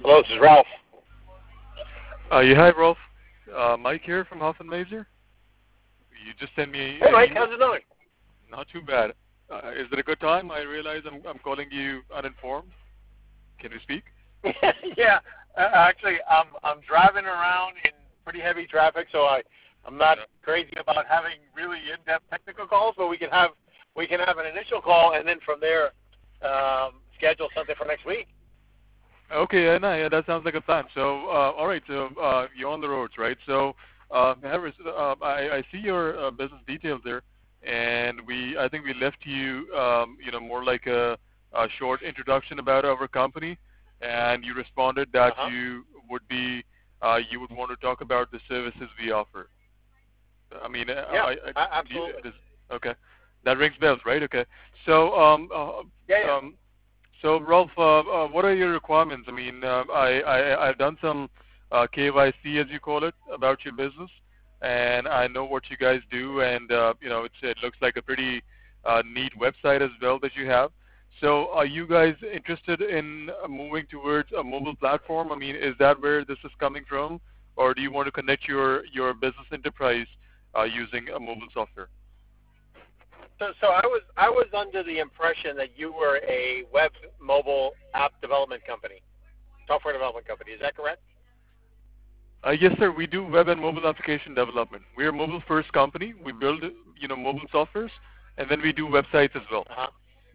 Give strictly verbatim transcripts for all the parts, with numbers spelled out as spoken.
Hello, this is Ralph. Uh, yeah, hi, Rolf. Uh, Mike here from Huff and Mazer. You just sent me Hey, an Mike, email. how's it going? Not too bad. Uh, is it a good time? I realize I'm, I'm calling you uninformed. Can we speak? yeah, uh, actually, I'm I'm driving around in pretty heavy traffic, so I I'm not Yeah. crazy about having really in-depth technical calls, but we can have we can have an initial call, and then from there, um, schedule something for next week. Okay, yeah, no, yeah, that sounds like a plan. So, uh, all right, so uh, you're on the roads, right? So, uh, Harris, uh, I, I see your uh, business details there, and we, I think we left you, um, you know, more like a, a short introduction about our company, and you responded Uh that huh. you would be, uh, you would want to talk about the services we offer. I mean, uh, Yeah, I, I a- do you, absolutely. does, okay, that rings bells, right? Okay, so, um, uh, Yeah, yeah. um, so, Rolf, uh, uh, what are your requirements? I mean, uh, I, I, I've done some uh, K Y C, as you call it, about your business, and I know what you guys do, and uh, you know, it's, it looks like a pretty uh, neat website as well that you have. So, are you guys interested in uh, moving towards a mobile platform? I mean, is that where this is coming from, or do you want to connect your your business enterprise uh, using a mobile software? So, so I was I was under the impression that you were a web mobile app development company, software development company. Is that correct? Uh, yes, sir. We do web and mobile application development. We're a mobile-first company. We build, you know, mobile softwares, and then we do websites as well. Uh huh.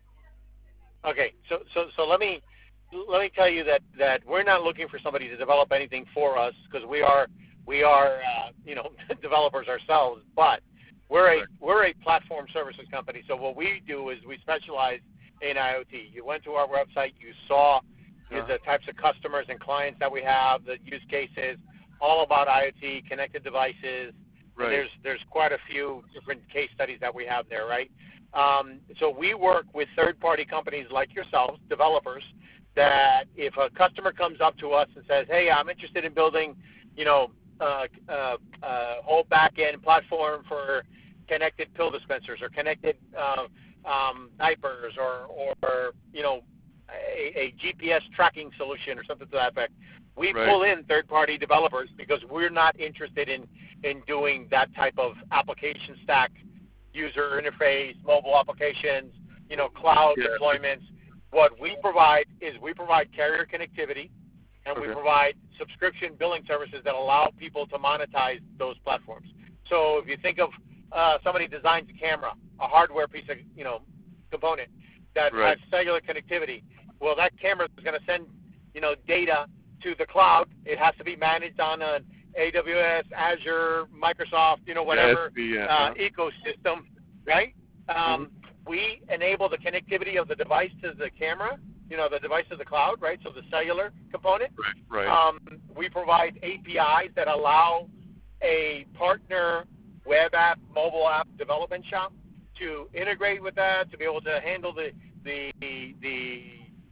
Okay, so so so let me let me tell you that that we're not looking for somebody to develop anything for us because we are we are uh, you know developers ourselves, but we're a Correct. we're a platform services company. So what we do is we specialize in IoT. You went to our website, you saw Uh, the types of customers and clients that we have, the use cases, all about IoT, connected devices, and right. there's there's quite a few different case studies that we have there, right? Um, so we work with third-party companies like yourselves, developers, that if a customer comes up to us and says, "Hey, I'm interested in building, you know, uh, uh, uh, whole back-end platform for connected pill dispensers or connected uh, um, diapers or, or you know, a, a G P S tracking solution or something to that effect," we Right. pull in third-party developers because we're not interested in in doing that type of application stack user interface, mobile applications, you know, cloud Yeah. deployments. What we provide is we provide carrier connectivity and we Okay. provide subscription billing services that allow people to monetize those platforms. So if you think of uh, somebody designs a camera, a hardware piece of, you know, component that Right. has cellular connectivity, well, that camera is going to send, you know, data to the cloud. It has to be managed on an A W S, Azure, Microsoft, you know, Yeah. whatever S B. Yeah. uh, Uh, ecosystem, right? mm-hmm. Um, we enable the connectivity of the device to the camera, you know, the device to the cloud, right? So the cellular component. Right. Right. Um, we provide A P Is that allow a partner web app, mobile app development shop to integrate with that, to be able to handle the the the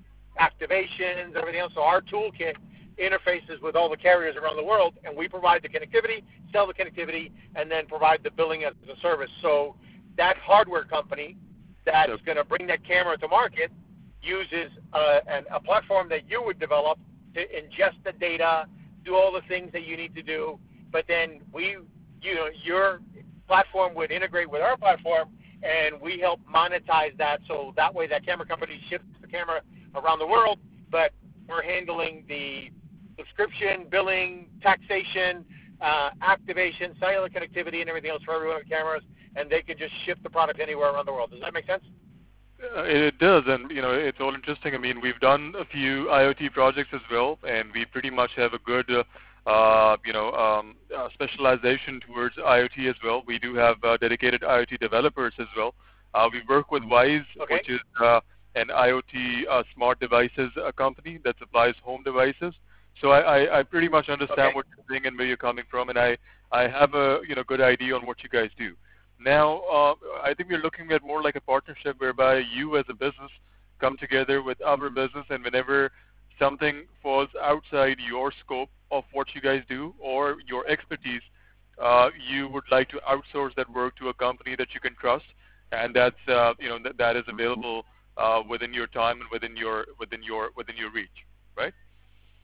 activations, everything else. So our toolkit interfaces with all the carriers around the world, and we provide the connectivity, sell the connectivity, and then provide the billing as a service. So that hardware company that's Yep. going to bring that camera to market uses a, an, a platform that you would develop to ingest the data, do all the things that you need to do, but then we, you know, your platform would integrate with our platform, and we help monetize that. So that way, that camera company ships the camera around the world, but we're handling the subscription, billing, taxation, uh, activation, cellular connectivity, and everything else for every one of the cameras, and they can just ship the product anywhere around the world. Does that make sense? Uh, it does, and you know, it's all interesting. I mean, we've done a few IoT projects as well, and we pretty much have a good, uh, uh, you know, um, uh, specialization towards IoT as well. We do have uh, dedicated IoT developers as well. Uh, we work with Wise, Okay. which is uh, an IoT uh, smart devices uh, company that supplies home devices. So I, I, I pretty much understand Okay. what you're saying and where you're coming from, and I, I have a you know good idea on what you guys do. Now, uh, I think we're looking at more like a partnership whereby you as a business come together with our business, and whenever something falls outside your scope of what you guys do or your expertise, uh, you would like to outsource that work to a company that you can trust, and that's uh, you know that, that is available uh, within your time and within your within your within your reach, right?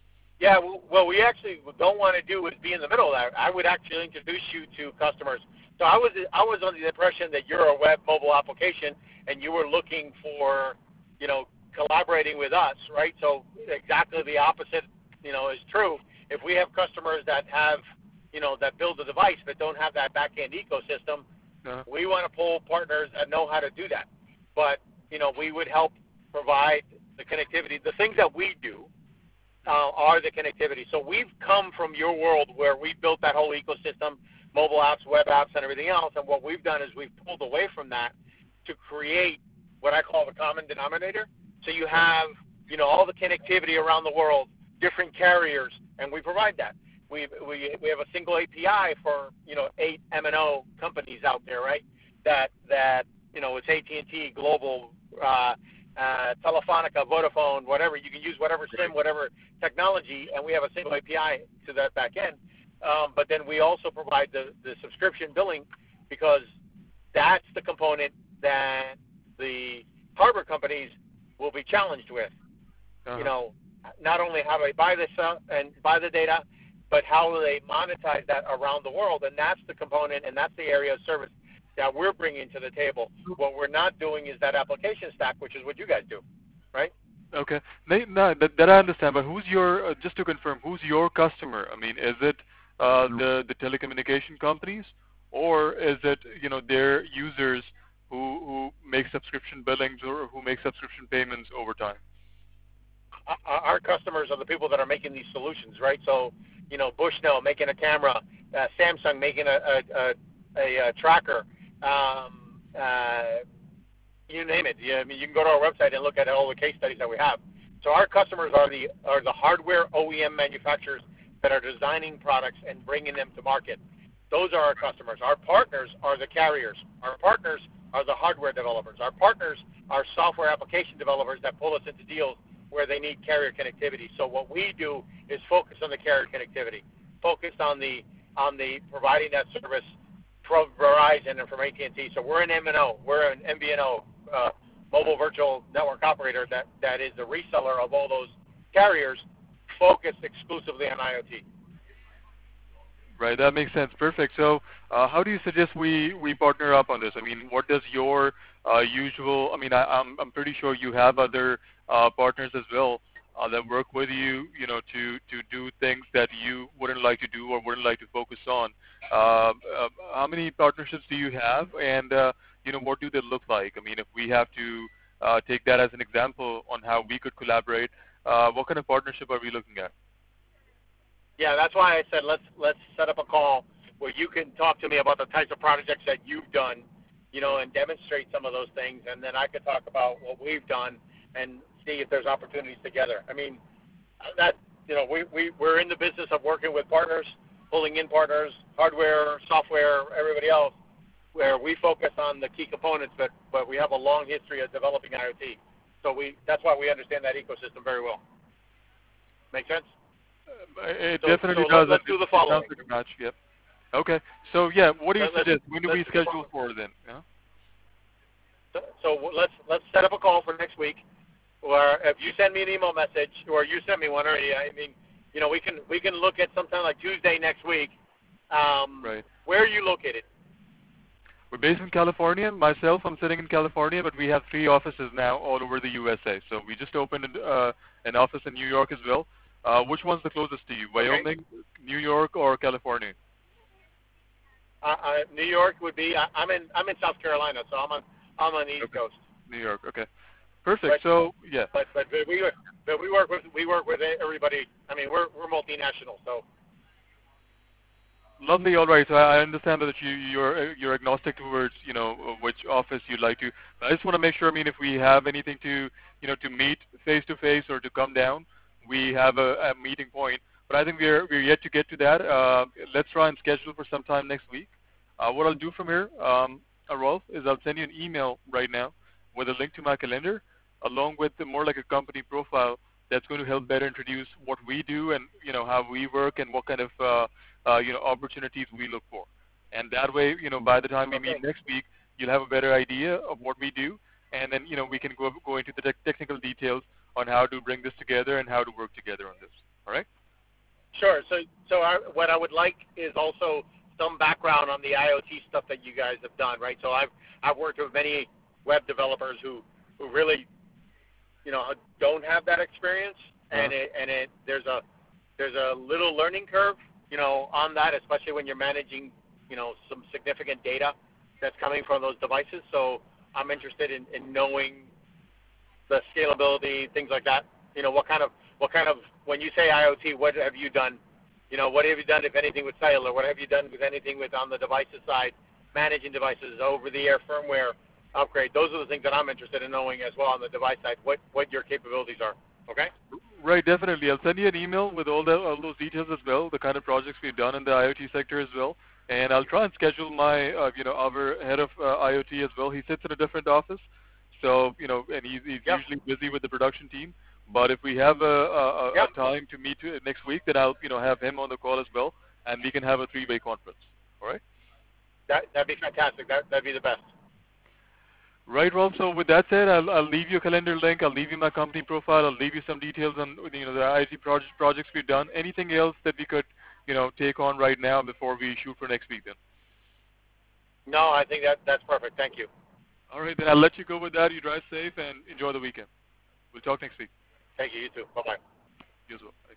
Yeah, well, what we actually don't want to do is be in the middle of that. I would actually introduce you to customers. So I was I was under the impression that you're a web mobile application and you were looking for, you know, collaborating with us, right? So exactly the opposite, you know, is true. If we have customers that have, you know, that build a device but don't have that back-end ecosystem, uh-huh. we want to pull partners that know how to do that. But, you know, we would help provide the connectivity. The things that we do uh, are the connectivity. So we've come from your world where we built that whole ecosystem, mobile apps, web apps, and everything else, and what we've done is we've pulled away from that to create what I call the common denominator. So you have, you know, all the connectivity around the world, different carriers, and we provide that. We we we have a single A P I for, you know, eight M and O companies out there, right? That that you know, it's A T and T, Global, uh, uh, Telefonica, Vodafone, whatever. You can use whatever SIM, whatever technology, and we have a single A P I to that back end. Um, but then we also provide the, the subscription billing, because that's the component that the hardware companies will be challenged with. Uh-huh. You know, not only how do they buy this uh, and buy the data, but how do they monetize that around the world? And that's the component, and that's the area of service that we're bringing to the table. What we're not doing is that application stack, which is what you guys do, right? Okay. No, that, that I understand, but who's your, uh, just to confirm, who's your customer? I mean, is it uh, the, the telecommunication companies, or is it, you know, their users who, who make subscription billings or who make subscription payments over time? Our customers are the people that are making these solutions, right? So, you know, Bushnell making a camera, uh, Samsung making a, a, a, a, a tracker, um, uh, you name it. Yeah, I mean, you can go to our website and look at all the case studies that we have. So our customers are the are the hardware O E M manufacturers that are designing products and bringing them to market. Those are our customers. Our partners are the carriers. Our partners are the hardware developers. Our partners are software application developers that pull us into deals where they need carrier connectivity. So what we do is focus on the carrier connectivity, focus on the on the providing that service from Verizon and from A T and T. So we're an M and O, we're an M V N O, uh, mobile virtual network operator that, that is a reseller of all those carriers, focused exclusively on IoT. Right, that makes sense. Perfect. So uh, how do you suggest we, we partner up on this? I mean, what does your uh, usual, I mean, I, I'm, I'm pretty sure you have other uh, partners as well uh, that work with you, you know, to, to do things that you wouldn't like to do or wouldn't like to focus on. Uh, uh, how many partnerships do you have, and, uh, you know, what do they look like? I mean, if we have to uh, take that as an example on how we could collaborate, uh, what kind of partnership are we looking at? Yeah, that's why I said let's let's set up a call where you can talk to me about the types of projects that you've done, you know, and demonstrate some of those things, and then I could talk about what we've done and see if there's opportunities together. I mean, that, you know, we, we, we're in the business of working with partners, pulling in partners, hardware, software, everybody else, where we focus on the key components, but, but we have a long history of developing IoT. So we that's why we understand that ecosystem very well. Make sense? Uh, it so, definitely so does. Let's do the following. Like a match. Yep. Okay. So yeah, what do you let's, suggest? When do we do schedule for then? Yeah? So, so let's let's set up a call for next week, or if you send me an email message, or you send me one already. I mean, you know, we can we can look at sometime like Tuesday next week. Um, right. Where are you located? We're based in California. Myself, I'm sitting in California, but we have three offices now all over the U S A. So we just opened uh, an office in New York as well. Uh, which one's the closest to you, Wyoming, okay. New York, or California? Uh, uh, New York would be. I, I'm in. I'm in South Carolina, so I'm on. I'm on the East okay. Coast. New York. Okay. Perfect. But, so yeah. But but we but we work with we work with everybody. I mean, we're we're multinational, so. Lovely. All right. So I understand that you you're you're agnostic towards, you know, which office you'd like to. I just want to make sure. I mean, if we have anything to, you know, to meet face to face or to come down, we have a, a meeting point. But I think we're we're yet to get to that. Uh, let's try and schedule for some time next week. Uh, what I'll do from here, um, uh, Rolf, is I'll send you an email right now with a link to my calendar, along with the more like a company profile that's going to help better introduce what we do and, you know, how we work and what kind of uh, uh, you know, opportunities we look for. And that way, you know, by the time we okay. meet next week, you'll have a better idea of what we do, and then, you know, we can go go into the te- technical details on how to bring this together and how to work together on this. All right? Sure. So, so I, what I would like is also some background on the IoT stuff that you guys have done, right? So I've I've worked with many web developers who, who really, you know, don't have that experience, Uh-huh. and it and it there's a there's a little learning curve, you know, on that, especially when you're managing, you know, some significant data that's coming from those devices. So I'm interested in, in knowing the scalability, things like that. You know, what kind of what kind of when you say IoT, what have you done? You know, what have you done, if anything, with cellular? What have you done with anything with on the devices side, managing devices, over-the-air firmware upgrade? Those are the things that I'm interested in knowing as well on the device side. What what your capabilities are? Okay. Right, definitely. I'll send you an email with all the all those details as well, the kind of projects we've done in the IoT sector as well. And I'll try and schedule my, uh, you know, our head of uh, IoT as well. He sits in a different office, so you know, and he's, he's Yep. usually busy with the production team. But if we have a, a, a Yep. time to meet uh, next week, then I'll, you know, have him on the call as well, and we can have a three-way conference. All right. That that'd be fantastic. That that'd be the best. Right, Rolf. So with that said, I'll, I'll leave you a calendar link. I'll leave you my company profile. I'll leave you some details on, you know, the IoT project, projects we've done. Anything else that we could, you know, take on right now before we shoot for next week then? No, I think that that's perfect. Thank you. All right, then I'll let you go with that. You drive safe and enjoy the weekend. We'll talk next week. Thank you. You too. Bye bye. You as well. Bye.